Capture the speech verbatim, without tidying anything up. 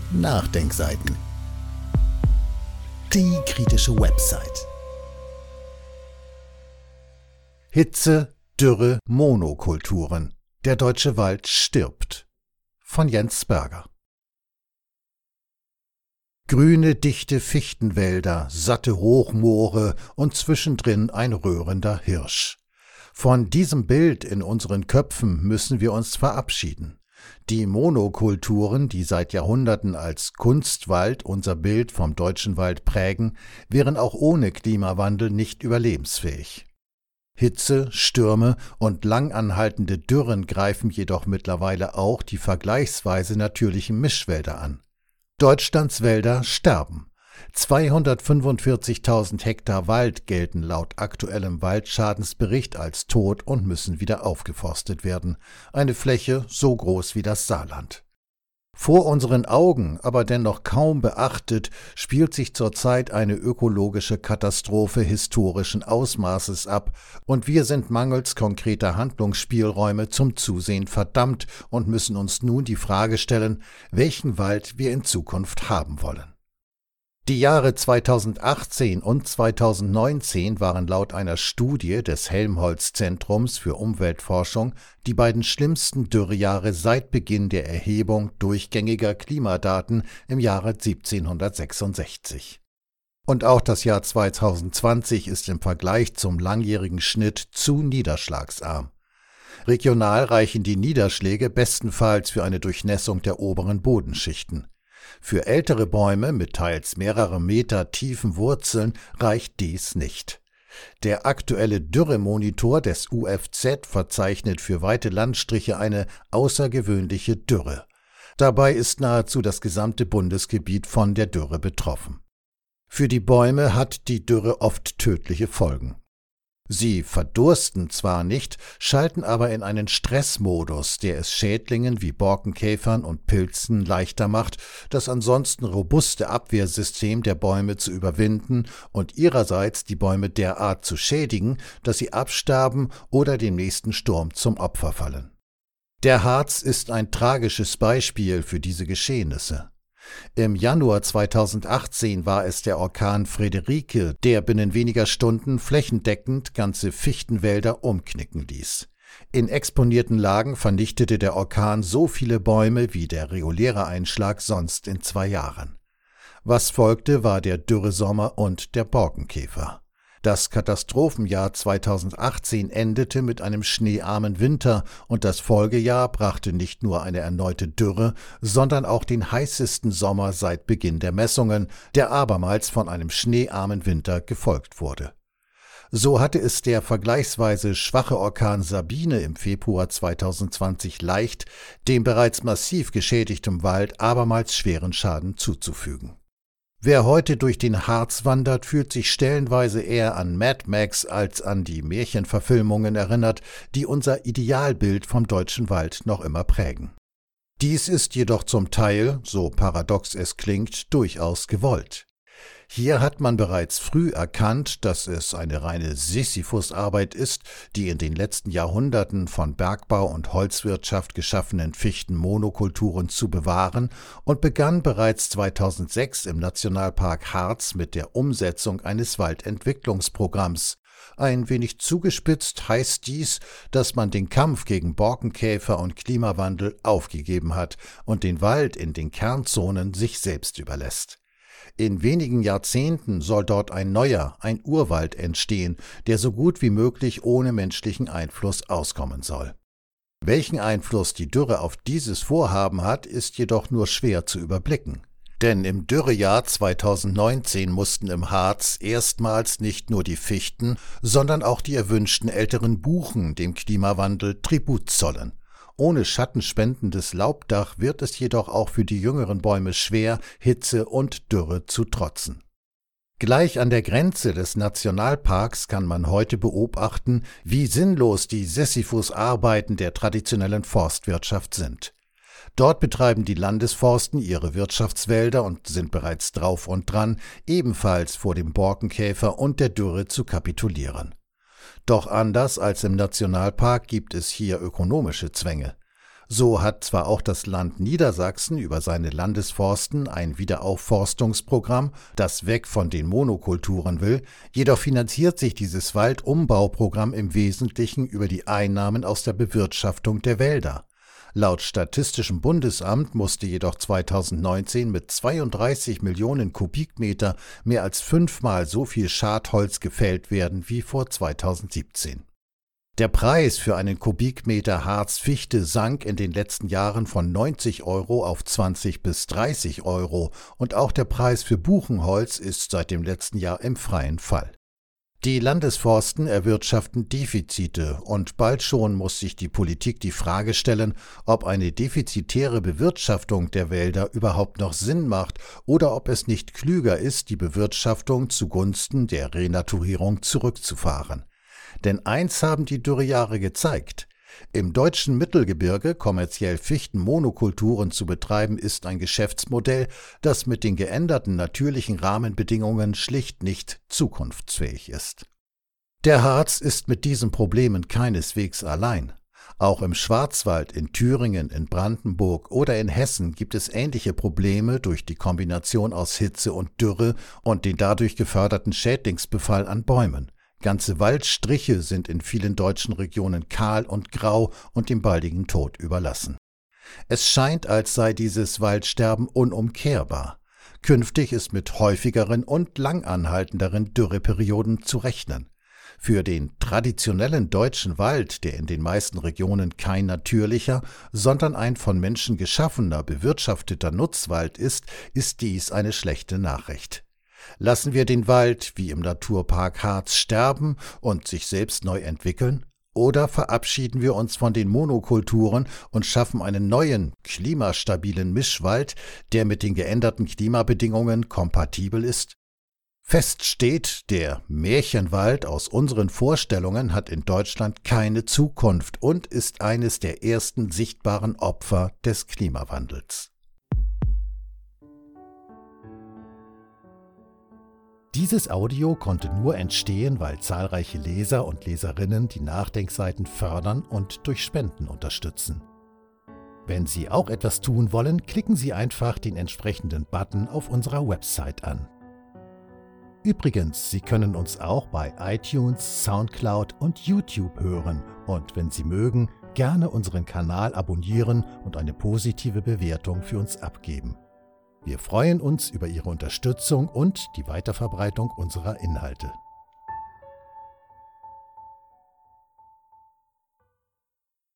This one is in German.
Nachdenkseiten. Die kritische Website. Hitze, Dürre, Monokulturen. Der deutsche Wald stirbt. Von Jens Sperger. Grüne, dichte Fichtenwälder, satte Hochmoore und zwischendrin ein röhrender Hirsch. Von diesem Bild in unseren Köpfen müssen wir uns verabschieden. Die Monokulturen, die seit Jahrhunderten als Kunstwald unser Bild vom deutschen Wald prägen, wären auch ohne Klimawandel nicht überlebensfähig. Hitze, Stürme und langanhaltende Dürren greifen jedoch mittlerweile auch die vergleichsweise natürlichen Mischwälder an. Deutschlands Wälder sterben. zweihundertfünfundvierzigtausend Hektar Wald gelten laut aktuellem Waldschadensbericht als tot und müssen wieder aufgeforstet werden. Eine Fläche so groß wie das Saarland. Vor unseren Augen, aber dennoch kaum beachtet, spielt sich zurzeit eine ökologische Katastrophe historischen Ausmaßes ab und wir sind mangels konkreter Handlungsspielräume zum Zusehen verdammt und müssen uns nun die Frage stellen, welchen Wald wir in Zukunft haben wollen. Die Jahre zweitausendachtzehn und zweitausendneunzehn waren laut einer Studie des Helmholtz-Zentrums für Umweltforschung die beiden schlimmsten Dürrejahre seit Beginn der Erhebung durchgängiger Klimadaten im Jahre siebzehnhundertsechsundsechzig. Und auch das Jahr zweitausendzwanzig ist im Vergleich zum langjährigen Schnitt zu niederschlagsarm. Regional reichen die Niederschläge bestenfalls für eine Durchnässung der oberen Bodenschichten. Für ältere Bäume mit teils mehrere Meter tiefen Wurzeln reicht dies nicht. Der aktuelle Dürremonitor des U F Z verzeichnet für weite Landstriche eine außergewöhnliche Dürre. Dabei ist nahezu das gesamte Bundesgebiet von der Dürre betroffen. Für die Bäume hat die Dürre oft tödliche Folgen. Sie verdursten zwar nicht, schalten aber in einen Stressmodus, der es Schädlingen wie Borkenkäfern und Pilzen leichter macht, das ansonsten robuste Abwehrsystem der Bäume zu überwinden und ihrerseits die Bäume derart zu schädigen, dass sie absterben oder dem nächsten Sturm zum Opfer fallen. Der Harz ist ein tragisches Beispiel für diese Geschehnisse. Im Januar zweitausendachtzehn war es der Orkan Friederike, der binnen weniger Stunden flächendeckend ganze Fichtenwälder umknicken ließ. In exponierten Lagen vernichtete der Orkan so viele Bäume wie der reguläre Einschlag sonst in zwei Jahren. Was folgte, war der Dürresommer und der Borkenkäfer. Das Katastrophenjahr zweitausendachtzehn endete mit einem schneearmen Winter und das Folgejahr brachte nicht nur eine erneute Dürre, sondern auch den heißesten Sommer seit Beginn der Messungen, der abermals von einem schneearmen Winter gefolgt wurde. So hatte es der vergleichsweise schwache Orkan Sabine im Februar zweitausendzwanzig leicht, dem bereits massiv geschädigten Wald abermals schweren Schaden zuzufügen. Wer heute durch den Harz wandert, fühlt sich stellenweise eher an Mad Max als an die Märchenverfilmungen erinnert, die unser Idealbild vom deutschen Wald noch immer prägen. Dies ist jedoch zum Teil, so paradox es klingt, durchaus gewollt. Hier hat man bereits früh erkannt, dass es eine reine Sisyphusarbeit ist, die in den letzten Jahrhunderten von Bergbau und Holzwirtschaft geschaffenen Fichtenmonokulturen zu bewahren und begann bereits zweitausendsechs im Nationalpark Harz mit der Umsetzung eines Waldentwicklungsprogramms. Ein wenig zugespitzt heißt dies, dass man den Kampf gegen Borkenkäfer und Klimawandel aufgegeben hat und den Wald in den Kernzonen sich selbst überlässt. In wenigen Jahrzehnten soll dort ein neuer, ein Urwald entstehen, der so gut wie möglich ohne menschlichen Einfluss auskommen soll. Welchen Einfluss die Dürre auf dieses Vorhaben hat, ist jedoch nur schwer zu überblicken. Denn im Dürrejahr zweitausendneunzehn mussten im Harz erstmals nicht nur die Fichten, sondern auch die erwünschten älteren Buchen dem Klimawandel Tribut zollen. Ohne schattenspendendes Laubdach wird es jedoch auch für die jüngeren Bäume schwer, Hitze und Dürre zu trotzen. Gleich an der Grenze des Nationalparks kann man heute beobachten, wie sinnlos die Sisyphus-Arbeiten der traditionellen Forstwirtschaft sind. Dort betreiben die Landesforsten ihre Wirtschaftswälder und sind bereits drauf und dran, ebenfalls vor dem Borkenkäfer und der Dürre zu kapitulieren. Doch anders als im Nationalpark gibt es hier ökonomische Zwänge. So hat zwar auch das Land Niedersachsen über seine Landesforsten ein Wiederaufforstungsprogramm, das weg von den Monokulturen will, jedoch finanziert sich dieses Waldumbauprogramm im Wesentlichen über die Einnahmen aus der Bewirtschaftung der Wälder. Laut Statistischem Bundesamt musste jedoch zweitausendneunzehn mit zweiunddreißig Millionen Kubikmeter mehr als fünfmal so viel Schadholz gefällt werden wie vor zweitausendsiebzehn. Der Preis für einen Kubikmeter Harz-Fichte sank in den letzten Jahren von neunzig Euro auf zwanzig bis dreißig Euro und auch der Preis für Buchenholz ist seit dem letzten Jahr im freien Fall. Die Landesforsten erwirtschaften Defizite und bald schon muss sich die Politik die Frage stellen, ob eine defizitäre Bewirtschaftung der Wälder überhaupt noch Sinn macht oder ob es nicht klüger ist, die Bewirtschaftung zugunsten der Renaturierung zurückzufahren. Denn eins haben die Dürrejahre gezeigt: Im deutschen Mittelgebirge kommerziell Fichtenmonokulturen zu betreiben, ist ein Geschäftsmodell, das mit den geänderten natürlichen Rahmenbedingungen schlicht nicht zukunftsfähig ist. Der Harz ist mit diesen Problemen keineswegs allein. Auch im Schwarzwald, in Thüringen, in Brandenburg oder in Hessen gibt es ähnliche Probleme durch die Kombination aus Hitze und Dürre und den dadurch geförderten Schädlingsbefall an Bäumen. Ganze Waldstriche sind in vielen deutschen Regionen kahl und grau und dem baldigen Tod überlassen. Es scheint, als sei dieses Waldsterben unumkehrbar. Künftig ist mit häufigeren und langanhaltenderen Dürreperioden zu rechnen. Für den traditionellen deutschen Wald, der in den meisten Regionen kein natürlicher, sondern ein von Menschen geschaffener, bewirtschafteter Nutzwald ist, ist dies eine schlechte Nachricht. Lassen wir den Wald wie im Naturpark Harz sterben und sich selbst neu entwickeln? Oder verabschieden wir uns von den Monokulturen und schaffen einen neuen, klimastabilen Mischwald, der mit den geänderten Klimabedingungen kompatibel ist? Fest steht, der Märchenwald aus unseren Vorstellungen hat in Deutschland keine Zukunft und ist eines der ersten sichtbaren Opfer des Klimawandels. Dieses Audio konnte nur entstehen, weil zahlreiche Leser und Leserinnen die Nachdenkseiten fördern und durch Spenden unterstützen. Wenn Sie auch etwas tun wollen, klicken Sie einfach den entsprechenden Button auf unserer Website an. Übrigens, Sie können uns auch bei iTunes, Soundcloud und YouTube hören und wenn Sie mögen, gerne unseren Kanal abonnieren und eine positive Bewertung für uns abgeben. Wir freuen uns über Ihre Unterstützung und die Weiterverbreitung unserer Inhalte.